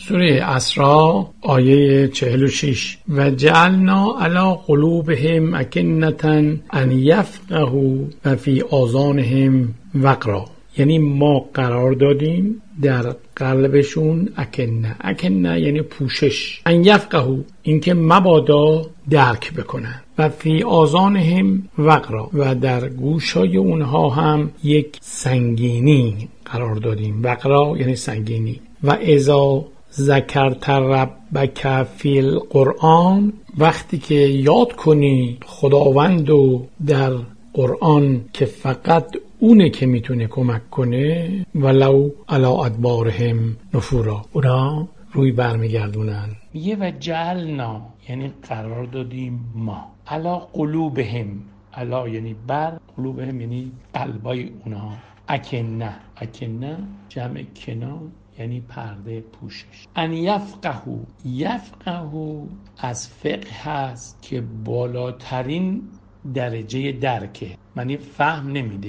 سوره اسراء آیه 46 و جعلنا علی قلوبهم اکنة ان یفقهوا و فی آذانهم وقرا، یعنی ما قرار دادیم در قلبشون اکنه یعنی پوشش، ان یفقهوا اینکه مبادا درک بکنن، و فی آذانهم وقرا و در گوشای اونها هم یک سنگینی قرار دادیم. وقرا یعنی سنگینی. و اذا ذکرت ربک فی القرآن، وقتی که یاد کنی خداوندو در قرآن که فقط اونه که میتونه کمک کنه، ولو علی ادبارهم نفورا، اونا روی برمیگردونن. میگه و جعلنا یعنی قرار دادیم ما، علی قلوبهم، علی یعنی بر، قلوبهم یعنی قلبای اونها، اکنه جمع کنا یعنی پرده، پوشش. ان یفقهو از فقه هست که بالاترین درجه درکه، معنی فهم نمیده.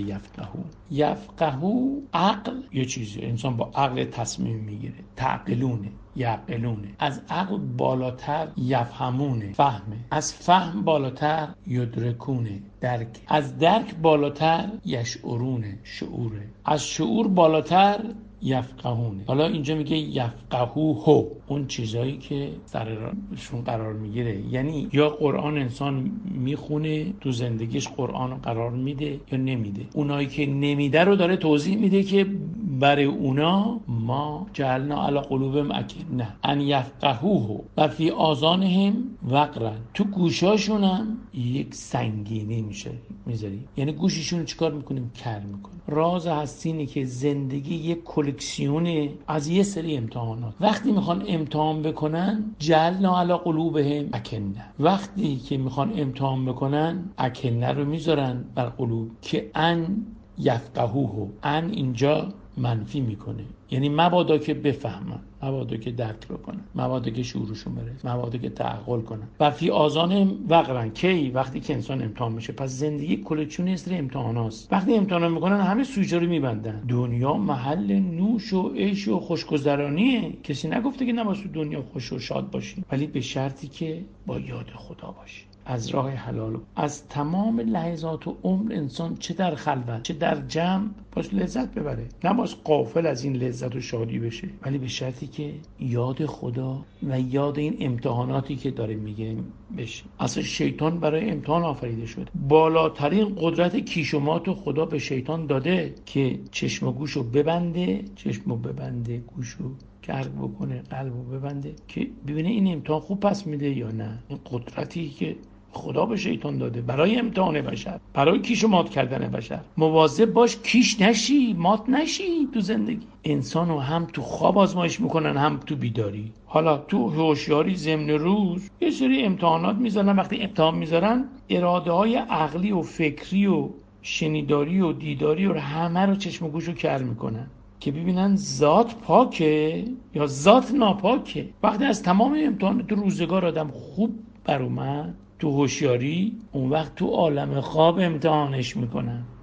یفقهو عقل یه چیزی، انسان با عقل تصمیم میگیره، یعقلونه. از عقل بالاتر یفهمونه، فهمه. از فهم بالاتر یدرکونه، درک. از درک بالاتر یشعرونه، شعوره. از شعور بالاتر یفقهونه. حالا اینجا میگه یفقهوه، اون چیزایی که سرشون قرار میگیره، یعنی یا قرآن انسان میخونه تو زندگیش قرآن رو قرار میده یا نمیده. اونایی که نمیده رو داره توضیح میده که برای اونا ما جعلنا علی قلوبهم اکنه ان یفقهوه و فی آذانهم وقرا، تو گوشاشون هم یک سنگینی میذاری، یعنی گوششون چیکار میکنیم؟ کر میکنیم. راز هست اینه که زندگی یک کلکسیونه از یه سری امتحانات. وقتی میخوان امتحان بکنن جعلنا علی قلوبهم اکنه، وقتی که میخوان امتحان بکنن اکنه رو میذارن بر قلوب که ان یفقهوه. ان اینجا منفی میکنه، یعنی مبادا که بفهمن، مبادا که درک بکنن، مبادا که شعورشون برسه، مبادا که تعقل کنن. و فی آذانهم وقرا، کی؟ وقتی که انسان امتحان میشه. پس زندگی کلکسیون است امتحاناست. وقتی امتحان میکنن همه سویچا رو میبندن. دنیا محل نوش و عیش و خوشگذرانیه. کسی نگفته که نباید تو دنیا خوش و شاد باشی، ولی به شرطی که با یاد خدا باشی، از راه حلال. از تمام لحظات و عمر انسان چه در خلوت چه در جمع باش لذت ببره، نباید غافل از این لذت و شادی بشه، ولی به شرطی که یاد خدا و یاد این امتحاناتی که داره میگه بشه. اصلا شیطان برای امتحان آفریده شده. بالاترین قدرت کیشوماتو خدا به شیطان داده که چشم و گوشو ببنده، گوشو کرک بکنه، قلبو ببنده که ببینه این امتحان خوب پس میده یا نه. این قدرتی که خدا به شیطان داده برای امتحان بشر، برای کیش و مات کردن بشر. مواظب باش کیش نشی، مات نشی تو زندگی. انسانو هم تو خواب آزمایش میکنن هم تو بیداری. حالا تو هوشیاری ضمن روز یه سری امتحانات میذارن. وقتی امتحان میذارن اراده های عقلی و فکری و شنیداری و دیداری و همه رو چشم و گوشو کر میکنن که ببینن ذات پاکه یا ذات ناپاکه. وقتی از تمام امتحانات روزگار آدم خوب بر اومد تو هوشیاری، اون وقت تو عالم خواب امتحانش میکنن.